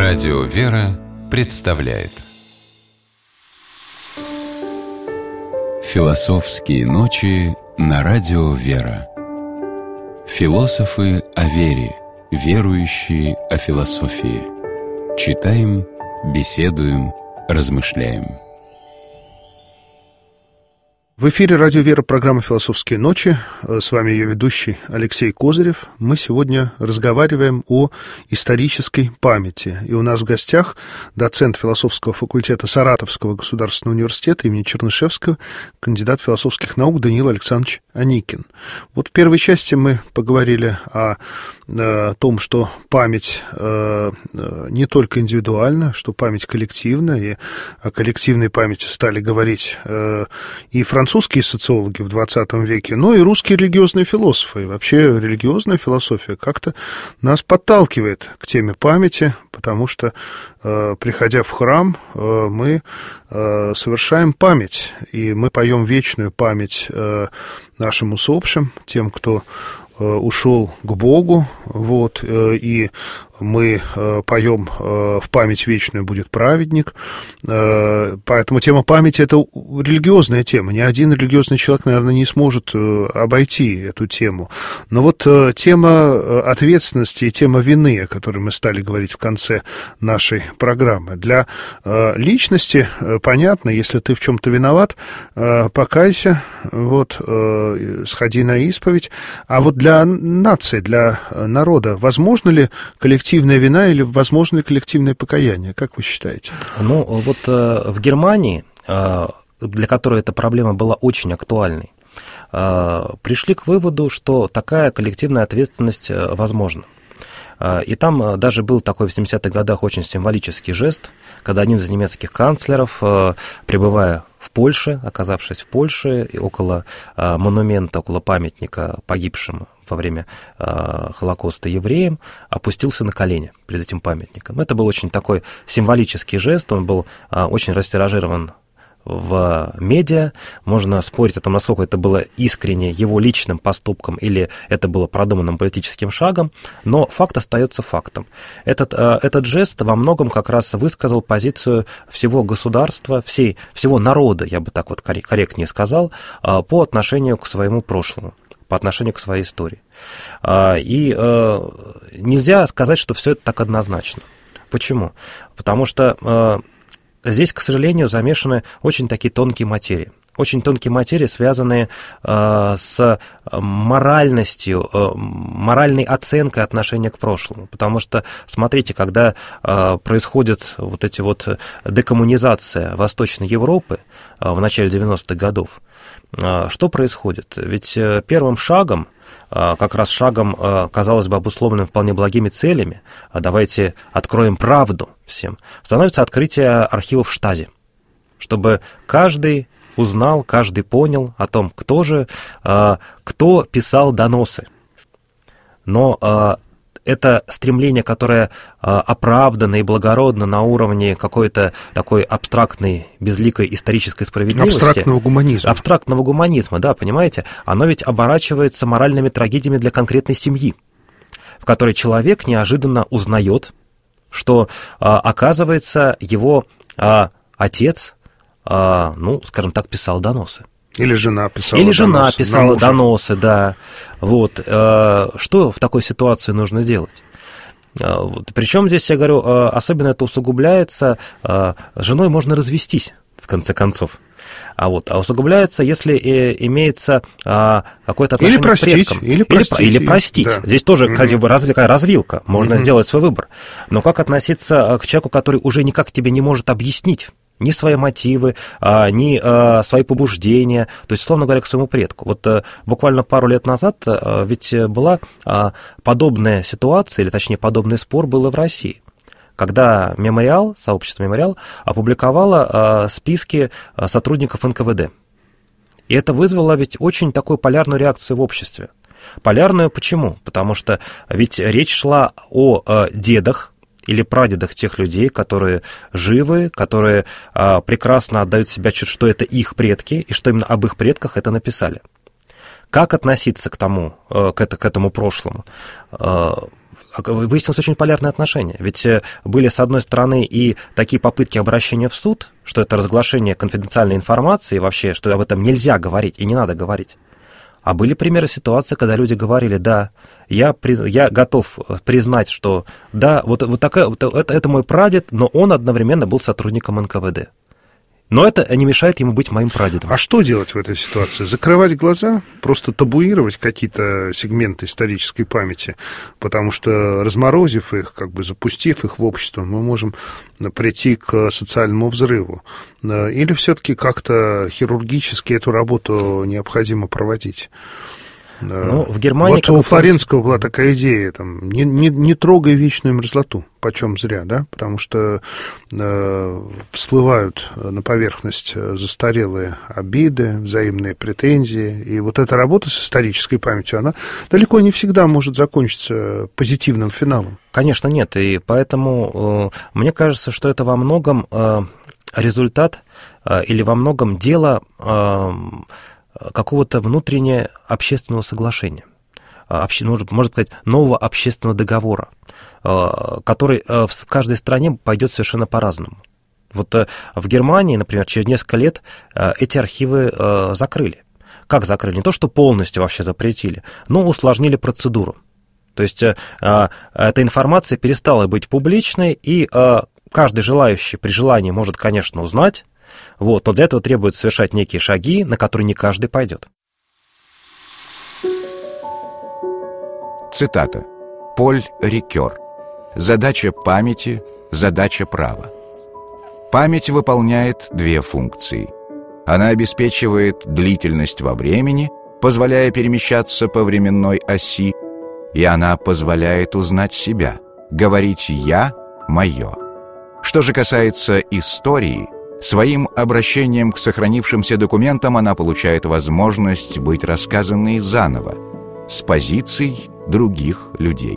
Радио «Вера» представляет Философские ночи на Радио «Вера». Философы о вере, верующие о философии. Читаем, беседуем, размышляем. В эфире «Радио Вера», программа «Философские ночи». С вами ее ведущий Алексей Козырев. Мы сегодня разговариваем о исторической памяти. И у нас в гостях доцент философского факультета Саратовского государственного университета имени Чернышевского, кандидат философских наук Даниил Александрович Аникин. Вот в первой части мы поговорили о том, что память не только индивидуальна, что память коллективна, и о коллективной памяти стали говорить и французские социологи в 20 веке, но и русские религиозные философы. И вообще религиозная философия как-то нас подталкивает к теме памяти, потому что, приходя в храм, мы совершаем память, и мы поем вечную память нашим усопшим, тем, кто ушел к Богу, вот, и мы поем «В память вечную будет праведник». Поэтому тема памяти – это религиозная тема. Ни один религиозный человек, наверное, не сможет обойти эту тему. Но вот тема ответственности и тема вины, о которой мы стали говорить в конце нашей программы. Для личности понятно, если ты в чем-то виноват, покайся, вот, сходи на исповедь. А вот для нации, для народа, возможно ли коллективная вина или возможно ли коллективное покаяние? Как вы считаете? Ну, вот в Германии, для которой эта проблема была очень актуальной, пришли к выводу, что такая коллективная ответственность возможна. И там даже был такой в 70-х годах очень символический жест, когда один из немецких канцлеров, пребывая в Польше, оказавшись в Польше, и около монумента, около памятника погибшим во время Холокоста евреям, опустился на колени перед этим памятником. Это был очень такой символический жест, он был очень растиражирован в медиа. Можно спорить о том, насколько это было искренне его личным поступком или это было продуманным политическим шагом, но факт остается фактом. Этот жест во многом как раз высказал позицию всего государства, всего народа, я бы так вот корректнее сказал, по отношению к своему прошлому, по отношению к своей истории. И нельзя сказать, что все это так однозначно. Почему? Потому что здесь, к сожалению, замешаны очень такие тонкие материи. Очень тонкие материи, связанные с моральностью, моральной оценкой отношения к прошлому. Потому что, смотрите, когда происходит вот эти вот декоммунизация Восточной Европы в начале 90-х годов, что происходит? Ведь первым шагом, как раз шагом, казалось бы, обусловленным вполне благими целями, давайте откроем правду всем, становится открытие архивов Штази, чтобы каждый узнал, каждый понял о том, кто писал доносы. Но это стремление, которое оправдано и благородно на уровне какой-то такой абстрактной, безликой исторической справедливости. Абстрактного гуманизма, да, понимаете? Оно ведь оборачивается моральными трагедиями для конкретной семьи, в которой человек неожиданно узнает, что, оказывается, его отец, скажем так, писал доносы. Или жена писала доносы, да. Вот. Что в такой ситуации нужно сделать? Причем здесь, я говорю, особенно это усугубляется, с женой можно развестись, в конце концов. А усугубляется, если имеется какое-то отношение к предкам. Или простить. Да. Здесь тоже такая развилка, можно сделать свой выбор. Но как относиться к человеку, который уже никак тебе не может объяснить ни свои мотивы, ни свои побуждения, то есть, условно говоря, к своему предку. Вот буквально пару лет назад ведь была подобная ситуация, или точнее подобный спор был и в России, когда сообщество «Мемориал» опубликовало списки сотрудников НКВД. И это вызвало ведь очень такую полярную реакцию в обществе. Полярную почему? Потому что ведь речь шла о дедах, или прадедах тех людей, которые живы, которые прекрасно отдают себе отчет, что это их предки, и что именно об их предках это написали. Как относиться к этому прошлому? выяснилось очень полярные отношения. Ведь были, с одной стороны, и такие попытки обращения в суд, что это разглашение конфиденциальной информации вообще, что об этом нельзя говорить и не надо говорить. А были примеры ситуации, когда люди говорили: да, я готов признать, что да, это мой прадед, но он одновременно был сотрудником НКВД. Но это не мешает ему быть моим прадедом. А что делать в этой ситуации? Закрывать глаза? Просто табуировать какие-то сегменты исторической памяти? Потому что, разморозив их, как бы запустив их в общество, мы можем прийти к социальному взрыву. Или все-таки как-то хирургически эту работу необходимо проводить? Ну, в Германии... Вот у Флоренского была такая идея, там, не трогай вечную мерзлоту, почем зря, да, потому что всплывают на поверхность застарелые обиды, взаимные претензии, и вот эта работа с исторической памятью, она далеко не всегда может закончиться позитивным финалом. Конечно, нет, и поэтому мне кажется, что это во многом результат или во многом дело какого-то внутреннего общественного соглашения, можно сказать, нового общественного договора, который в каждой стране пойдет совершенно по-разному. Вот в Германии, например, через несколько лет эти архивы закрыли. Как закрыли? Не то, что полностью вообще запретили, но усложнили процедуру. То есть эта информация перестала быть публичной, и каждый желающий при желании может, конечно, узнать, но для этого требуется совершать некие шаги, на которые не каждый пойдет. Цитата. Поль Рикер. Задача памяти, задача права. Память выполняет две функции. Она обеспечивает длительность во времени, позволяя перемещаться по временной оси, и она позволяет узнать себя, говорить «я», «моё». Что же касается истории, своим обращением к сохранившимся документам она получает возможность быть рассказанной заново, с позиций других людей.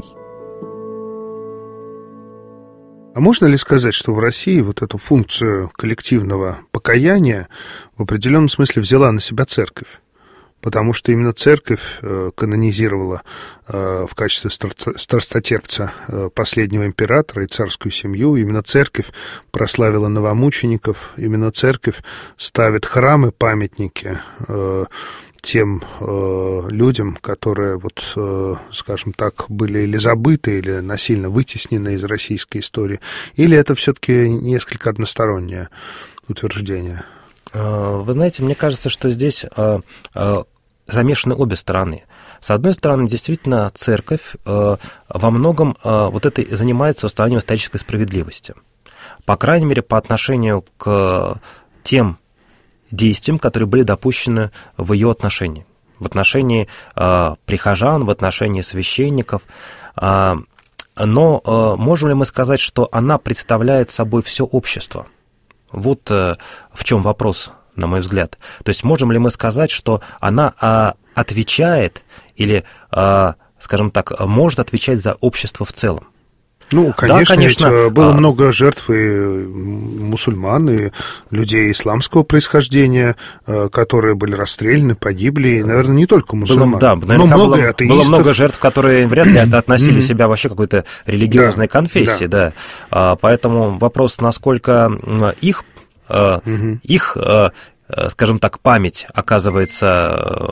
А можно ли сказать, что в России вот эту функцию коллективного покаяния в определенном смысле взяла на себя церковь? Потому что именно церковь канонизировала в качестве страстотерпца последнего императора и царскую семью. Именно церковь прославила новомучеников. Именно церковь ставит храмы, памятники тем людям, которые, скажем так, были или забыты, или насильно вытеснены из российской истории. Или это все-таки несколько одностороннее утверждение? Вы знаете, мне кажется, что здесь замешаны обе стороны. С одной стороны, действительно, церковь во многом занимается восстановлением исторической справедливости. По крайней мере, по отношению к тем действиям, которые были допущены в ее отношении. В отношении прихожан, в отношении священников. Но можем ли мы сказать, что она представляет собой все общество? Вот в чем вопрос, на мой взгляд. То есть можем ли мы сказать, что она отвечает или, скажем так, может отвечать за общество в целом? Ну, конечно, да, конечно. Ведь было много жертв и мусульман, и людей исламского происхождения, которые были расстреляны, погибли, и, наверное, не только мусульман, но много атеистов. Было много жертв, которые вряд ли относили себя вообще к какой-то религиозной конфессии, да. Поэтому вопрос, насколько их, скажем так, память оказывается,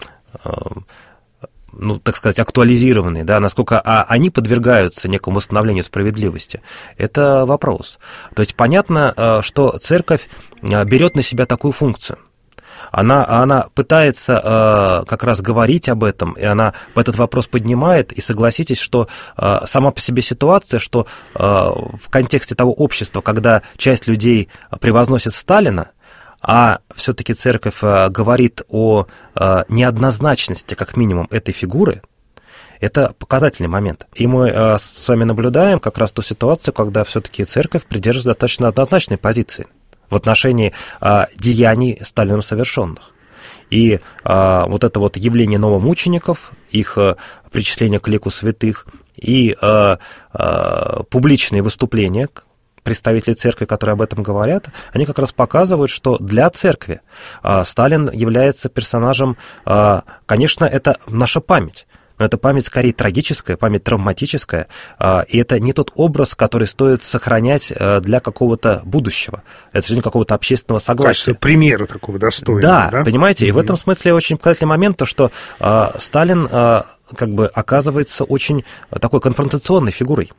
так сказать, актуализированной, да, насколько они подвергаются некому восстановлению справедливости, это вопрос. То есть понятно, что церковь берет на себя такую функцию. Она пытается как раз говорить об этом, и она этот вопрос поднимает, и согласитесь, что сама по себе ситуация, что в контексте того общества, когда часть людей превозносит Сталина, а все-таки церковь говорит о неоднозначности, как минимум, этой фигуры, это показательный момент. И мы с вами наблюдаем как раз ту ситуацию, когда все-таки церковь придерживается достаточно однозначной позиции в отношении деяний Сталином совершенных. И вот это вот явление новомучеников, их причисление к лику святых и публичные выступления представителей церкви, которые об этом говорят, они как раз показывают, что для церкви Сталин является персонажем, конечно, это наша память, но это память скорее трагическая, память травматическая, и это не тот образ, который стоит сохранять для какого-то будущего, это же какого-то общественного согласия. Кажется, примера такого достойного. Да, понимаете, и в этом смысле очень показательный момент, то, что Сталин как бы оказывается очень такой конфронтационной фигурой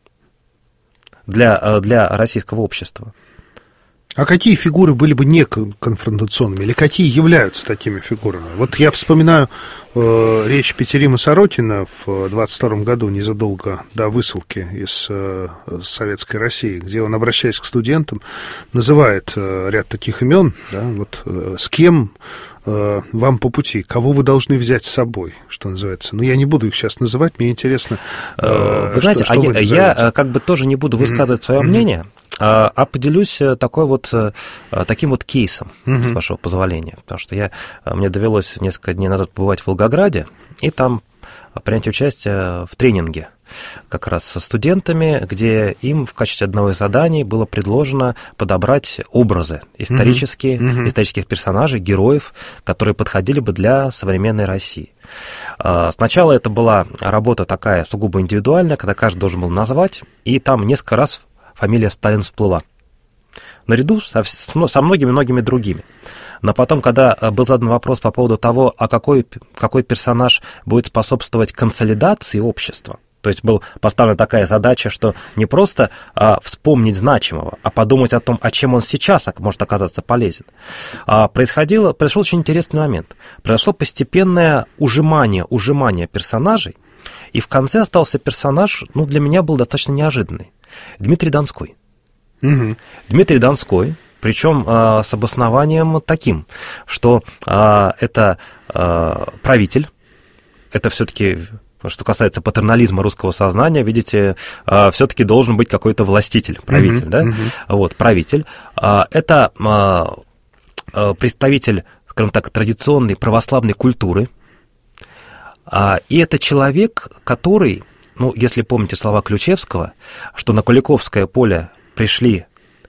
для российского общества. А какие фигуры были бы не конфронтационными, или какие являются такими фигурами? Вот я вспоминаю речь Петерима Сорокина в 22 году, незадолго до высылки из Советской России, где он, обращаясь к студентам, называет ряд таких имен, да, вот с кем вам по пути, кого вы должны взять с собой, что называется. Но я не буду их сейчас называть, мне интересно, вы знаете, что вы я как бы тоже не буду высказывать свое мнение, а поделюсь таким вот кейсом, с вашего позволения, потому что мне довелось несколько дней назад побывать в Волгограде, и там принять участие в тренинге как раз со студентами, где им в качестве одного из заданий было предложено подобрать образы исторических персонажей, героев, которые подходили бы для современной России. Сначала это была работа такая сугубо индивидуальная, когда каждый должен был назвать, и там несколько раз фамилия Сталин всплыла, наряду со многими другими. Но потом, когда был задан вопрос по поводу того, а какой персонаж будет способствовать консолидации общества, то есть была поставлена такая задача, что не просто вспомнить значимого, а подумать о том, чем он сейчас может оказаться полезен. Произошел очень интересный момент. Произошло постепенное ужимание персонажей, и в конце остался персонаж, для меня был достаточно неожиданный. Дмитрий Донской. Дмитрий Донской, причем с обоснованием таким, что это правитель, это все-таки, что касается патернализма русского сознания, видите, все-таки должен быть какой-то властитель, правитель, да? Вот, правитель. Это представитель, скажем так, традиционной православной культуры, и это человек, который, если помните слова Ключевского, что на Куликовское поле пришли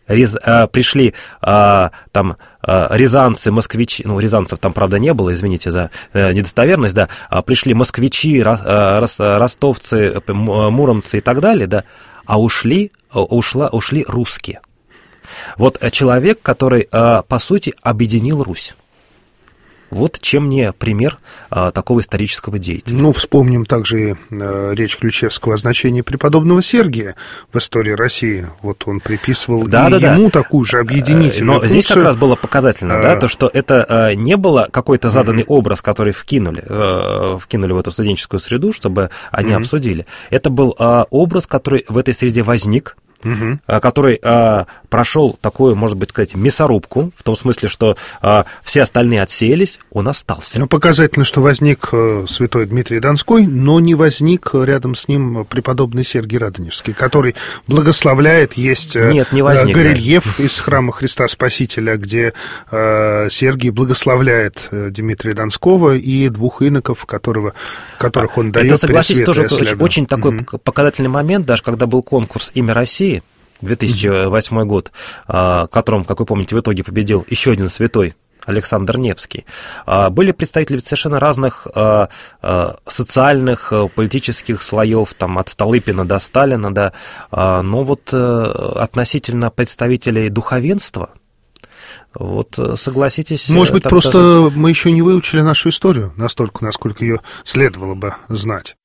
рязанцы, москвичи, рязанцев там, правда, не было, извините за недостоверность, да, пришли москвичи, ростовцы, муромцы и так далее, да, а ушли русские. Вот человек, который, по сути, объединил Русь. Вот чем не пример такого исторического деятеля. Вспомним также речь Ключевского о значении преподобного Сергия в истории России. Вот он приписывал ему такую же объединительную функцию. Здесь как раз было показательно, то, что это не было какой-то заданный образ, который вкинули в эту студенческую среду, чтобы они обсудили. Это был образ, который в этой среде возник, который прошел такую, может быть, сказать, мясорубку, в том смысле, что все остальные отсеялись, он остался. Показательно, что возник святой Дмитрий Донской, но не возник рядом с ним преподобный Сергий Радонежский, который благословляет, есть горельеф из храма Христа Спасителя, где Сергий благословляет Дмитрия Донского и двух иноков, которых он дает. Это, согласитесь, тоже очень такой показательный момент, даже когда был конкурс «Имя России», 2008 год, в котором, как вы помните, в итоге победил еще один святой, Александр Невский. Были представители совершенно разных социальных, политических слоев, там, от Столыпина до Сталина, да, но вот относительно представителей духовенства, вот согласитесь... Может быть, просто мы еще не выучили нашу историю настолько, насколько ее следовало бы знать.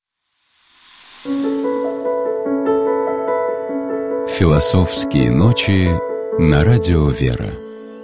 Философские ночи на радио «Вера».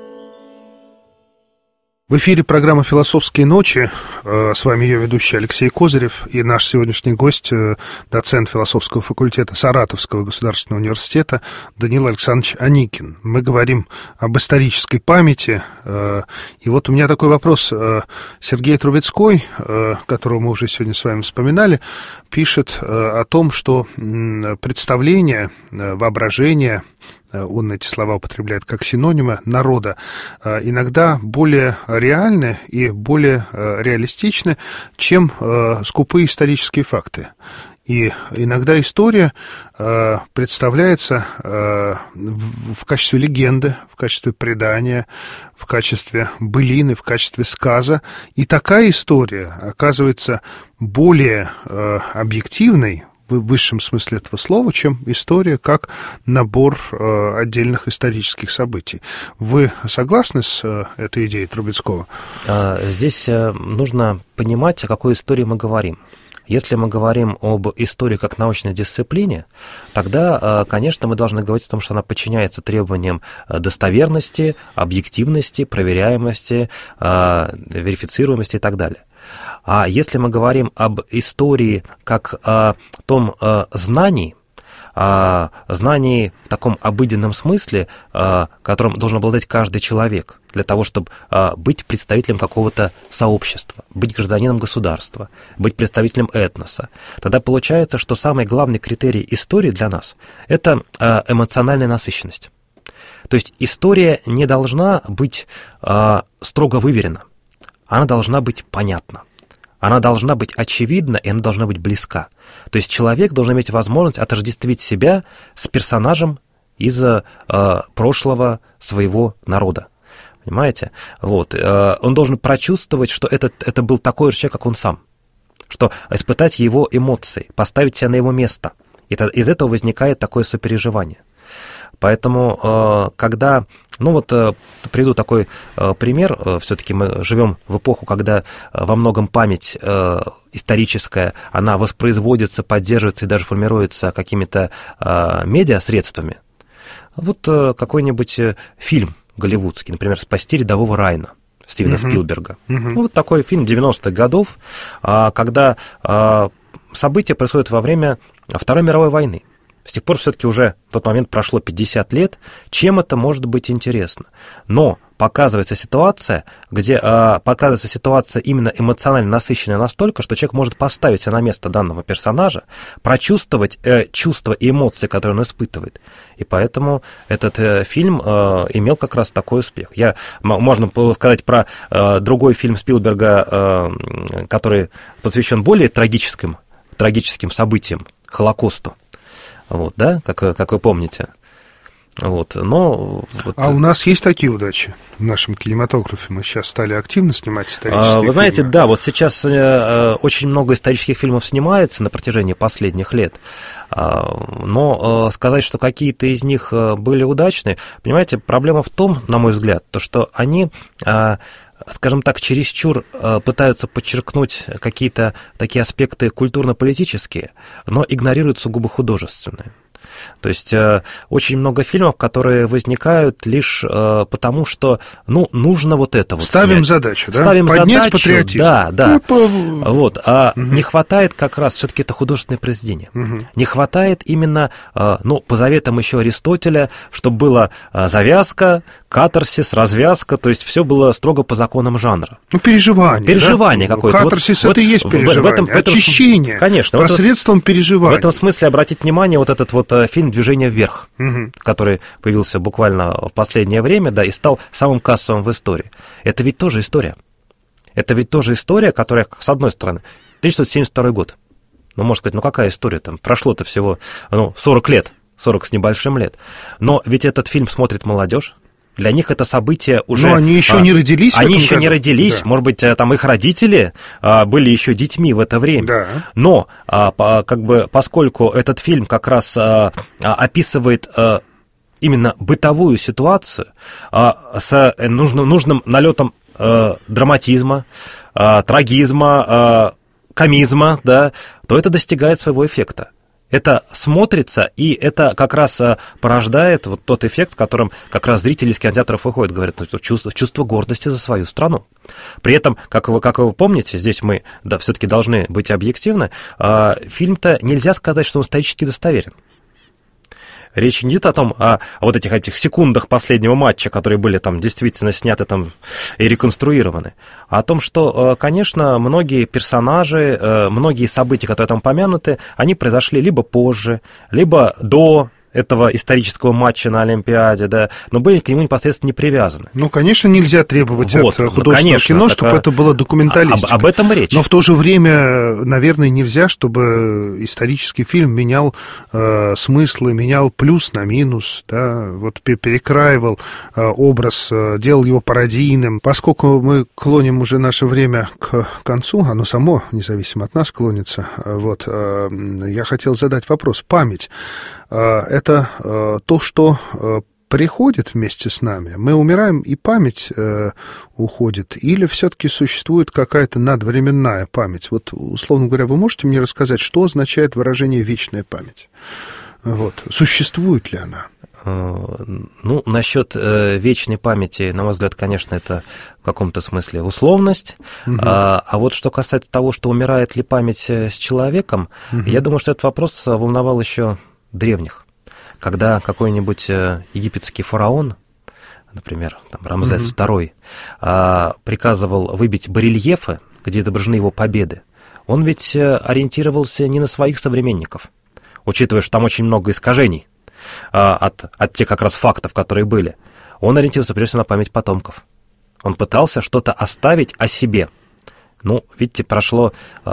В эфире программа «Философские ночи». С вами ее ведущий Алексей Козырев и наш сегодняшний гость, доцент философского факультета Саратовского государственного университета Даниил Александрович Аникин. Мы говорим об исторической памяти. И вот у меня такой вопрос. Сергей Трубецкой, которого мы уже сегодня с вами вспоминали, пишет о том, что представление, воображение, он эти слова употребляет как синонимы, народа, иногда более реальны и более реалистичны, чем скупые исторические факты. И иногда история представляется в качестве легенды, в качестве предания, в качестве былины, в качестве сказа. И такая история оказывается более объективной, в высшем смысле этого слова, чем история как набор отдельных исторических событий. Вы согласны с этой идеей Трубецкого? Здесь нужно понимать, о какой истории мы говорим. Если мы говорим об истории как научной дисциплине, тогда, конечно, мы должны говорить о том, что она подчиняется требованиям достоверности, объективности, проверяемости, верифицируемости и так далее. А если мы говорим об истории как о том знании в таком обыденном смысле, которым должен обладать каждый человек для того, чтобы быть представителем какого-то сообщества, быть гражданином государства, быть представителем этноса, тогда получается, что самый главный критерий истории для нас – это эмоциональная насыщенность. То есть история не должна быть строго выверена, она должна быть понятна. Она должна быть очевидна, и она должна быть близка. То есть человек должен иметь возможность отождествить себя с персонажем из прошлого своего народа. Понимаете? Вот. Он должен прочувствовать, что это был такой же человек, как он сам. Что испытать его эмоции, поставить себя на его место. И из этого возникает такое сопереживание. Поэтому, когда... приведу такой пример. Все-таки мы живем в эпоху, когда во многом память историческая, она воспроизводится, поддерживается и даже формируется какими-то медиасредствами. Вот какой-нибудь фильм голливудский, например, «Спасти рядового Райана» Стивена Спилберга. Вот такой фильм 90-х годов, когда события происходят во время Второй мировой войны. С тех пор все-таки уже в тот момент прошло 50 лет. Чем это может быть интересно? Но показывается ситуация, именно эмоционально насыщенная настолько, что человек может поставить себя на место данного персонажа, прочувствовать чувства и эмоции, которые он испытывает. И поэтому этот фильм имел как раз такой успех. Можно сказать про другой фильм Спилберга, который посвящен более трагическим событиям, Холокосту. Вот, да, как вы помните. Вот, но... А у нас есть такие удачи в нашем кинематографе? Мы сейчас стали активно снимать исторические фильмы. Вы знаете, да, вот сейчас очень много исторических фильмов снимается на протяжении последних лет, но сказать, что какие-то из них были удачны, понимаете, проблема в том, на мой взгляд, то, что они... скажем так, чересчур пытаются подчеркнуть какие-то такие аспекты культурно-политические, но игнорируют сугубо художественные. То есть очень много фильмов, которые возникают лишь потому, что, нужно вот это вот ставим снять. Задачу, да? Ставим поднять задачу, патриотизм. Да. Вот. Не хватает как раз все-таки это художественное произведение. Не хватает именно, по заветам еще Аристотеля, чтобы была завязка, катарсис, развязка, то есть все было строго по законам жанра. Переживание, да? Какое-то. Катарсис это и есть переживание, очищение, конечно, посредством переживания. В этом смысле обратить внимание вот этот вот фильм «Движение вверх», который появился буквально в последнее время, да, и стал самым кассовым в истории. Это ведь тоже история. Это ведь тоже история, которая, с одной стороны, 1972 год. Можно сказать, какая история там? Прошло-то всего 40 лет, 40 с небольшим лет. Но ведь этот фильм смотрит молодежь. Для них это событие уже... Но они еще не родились. Они еще не родились. Да. Может быть, там их родители были еще детьми в это время. Да. Но поскольку этот фильм как раз описывает именно бытовую ситуацию с нужным налетом драматизма, трагизма, комизма, да, то это достигает своего эффекта. Это смотрится, и это как раз порождает вот тот эффект, в котором как раз зрители из кинотеатров выходят, говорят, чувство гордости за свою страну. При этом, как вы помните, здесь мы все-таки должны быть объективны, фильм-то нельзя сказать, что он исторически достоверен. Речь не идет о том, о вот этих секундах последнего матча, которые были там действительно сняты там и реконструированы, а о том, что, конечно, многие персонажи, многие события, которые там помянуты, они произошли либо позже, либо до этого исторического матча на Олимпиаде, да, но были к нему непосредственно не привязаны. Ну, конечно, нельзя требовать от художественного кино, чтобы это было документалистика. Об этом речь. Но в то же время, наверное, нельзя, чтобы исторический фильм менял смыслы, менял плюс на минус, да, вот перекраивал образ, делал его пародийным. Поскольку мы клоним уже наше время к концу, оно само, независимо от нас, клонится, вот, я хотел задать вопрос. Память — это то, что приходит вместе с нами? Мы умираем, и память уходит? Или все-таки существует какая-то надвременная память? Вот, условно говоря, вы можете мне рассказать, что означает выражение «вечная память»? Вот. Существует ли она? Ну, насчет вечной памяти, на мой взгляд, конечно, это в каком-то смысле условность. Угу. А вот что касается того, что умирает ли память с человеком, я думаю, что этот вопрос волновал еще древних. Когда какой-нибудь египетский фараон, например, там, Рамзес II, приказывал выбить барельефы, где изображены его победы, он ведь ориентировался не на своих современников, учитывая, что там очень много искажений от тех как раз фактов, которые были. Он ориентировался прежде всего на память потомков. Он пытался что-то оставить о себе. Ну, видите, прошло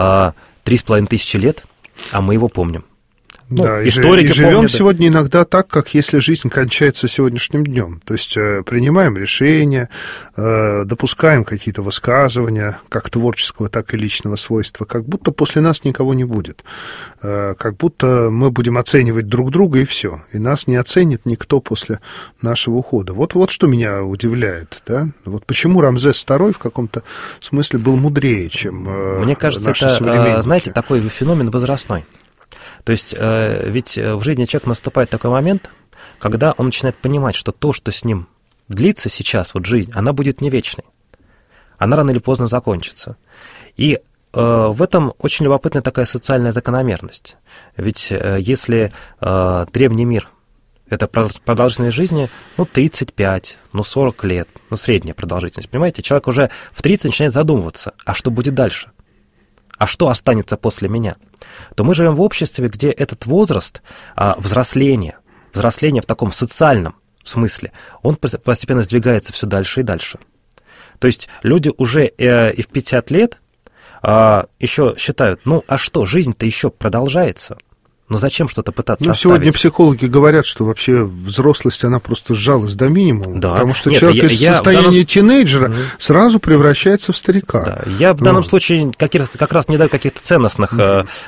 3500 лет, а мы его помним. Ну, да, историки и живем помнят, сегодня иногда так, как если жизнь кончается сегодняшним днем. То есть принимаем решения, допускаем какие-то высказывания, как творческого, так и личного свойства, как будто после нас никого не будет. Как будто мы будем оценивать друг друга, и все. И нас не оценит никто после нашего ухода. Вот что меня удивляет. Да? Вот почему Рамзес II в каком-то смысле был мудрее, чем Мне кажется, наши это, современники. знаете, такой феномен возрастной. То есть ведь в жизни человека наступает такой момент, когда он начинает понимать, что то, что с ним длится сейчас, вот жизнь, она будет не вечной. Она рано или поздно закончится. И в этом очень любопытная такая социальная закономерность. Ведь если древний мир — это продолжительность жизни, 35, 40 лет, средняя продолжительность, понимаете? Человек уже в 30 начинает задумываться, а что будет дальше? А что останется после меня? То мы живем в обществе, где этот возраст взросления в таком социальном смысле, он постепенно сдвигается все дальше и дальше. То есть люди уже и в 50 лет еще считают, а что, жизнь-то еще продолжается? Зачем что-то пытаться оставить? Сегодня психологи говорят, что вообще взрослость, она просто сжалась до минимума, да. Потому что человек из состояния тинейджера сразу превращается в старика. Да. Я в данном случае как раз не даю каких-то ценностных,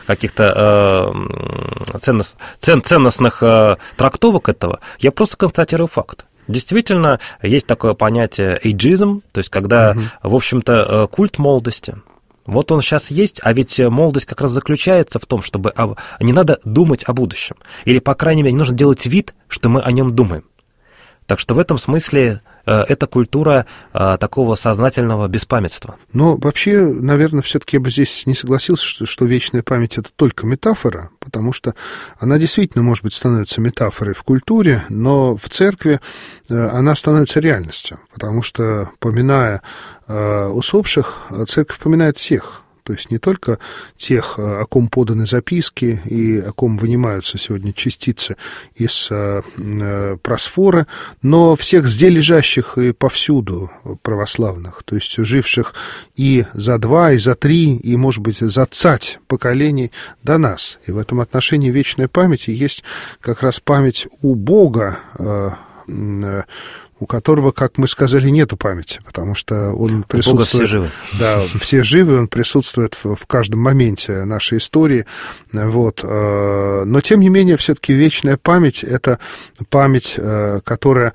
ценностных трактовок этого, я просто констатирую факт. Действительно, есть такое понятие эйджизм, то есть когда, в общем-то, культ молодости. Вот он сейчас есть, а ведь молодость как раз заключается в том, чтобы не надо думать о будущем. Или, по крайней мере, не нужно делать вид, что мы о нем думаем. Так что в этом смысле это культура такого сознательного беспамятства. Но вообще, наверное, все-таки я бы здесь не согласился, что вечная память — это только метафора, потому что она действительно, может быть, становится метафорой в культуре, но в церкви она становится реальностью, потому что, поминая усопших, церковь поминает всех. То есть не только тех, о ком поданы записки и о ком вынимаются сегодня частицы из просфоры, но всех здесь лежащих и повсюду православных, то есть живших и за 2, и за 3, и, может быть, за цать поколений до нас. И в этом отношении вечная память есть как раз память у Бога, у которого, как мы сказали, нету памяти, потому что он присутствует... Бога все живы. Да, все живы, он присутствует в каждом моменте нашей истории. Вот. Но, тем не менее, все-таки вечная память — это память, которая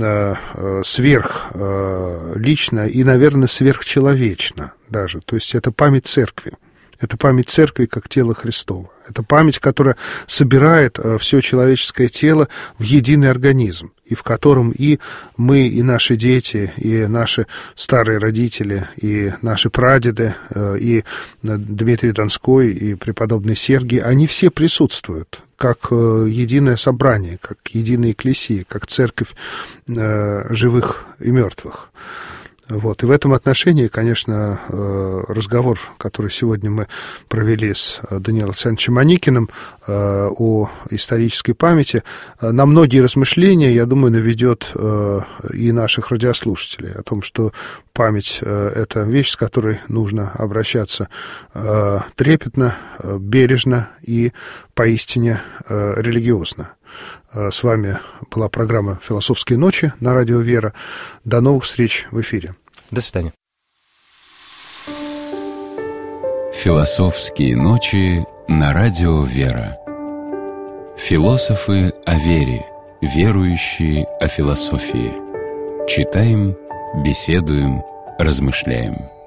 сверхлична и, наверное, сверхчеловечна даже. То есть это память церкви. Это память церкви как тела Христова. Это память, которая собирает все человеческое тело в единый организм, и в котором и мы, и наши дети, и наши старые родители, и наши прадеды, и Дмитрий Донской, и преподобный Сергий, они все присутствуют как единое собрание, как единая экклесия, как церковь живых и мертвых. Вот. И в этом отношении, конечно, разговор, который сегодня мы провели с Даниилом Александровичем Аникиным о исторической памяти, на многие размышления, я думаю, наведет и наших радиослушателей о том, что память — это вещь, с которой нужно обращаться трепетно, бережно и поистине религиозно. С вами была программа «Философские ночи» на радио «Вера». До новых встреч в эфире. До свидания. «Философские ночи» на радио «Вера». Философы о вере, верующие о философии. Читаем, беседуем, размышляем.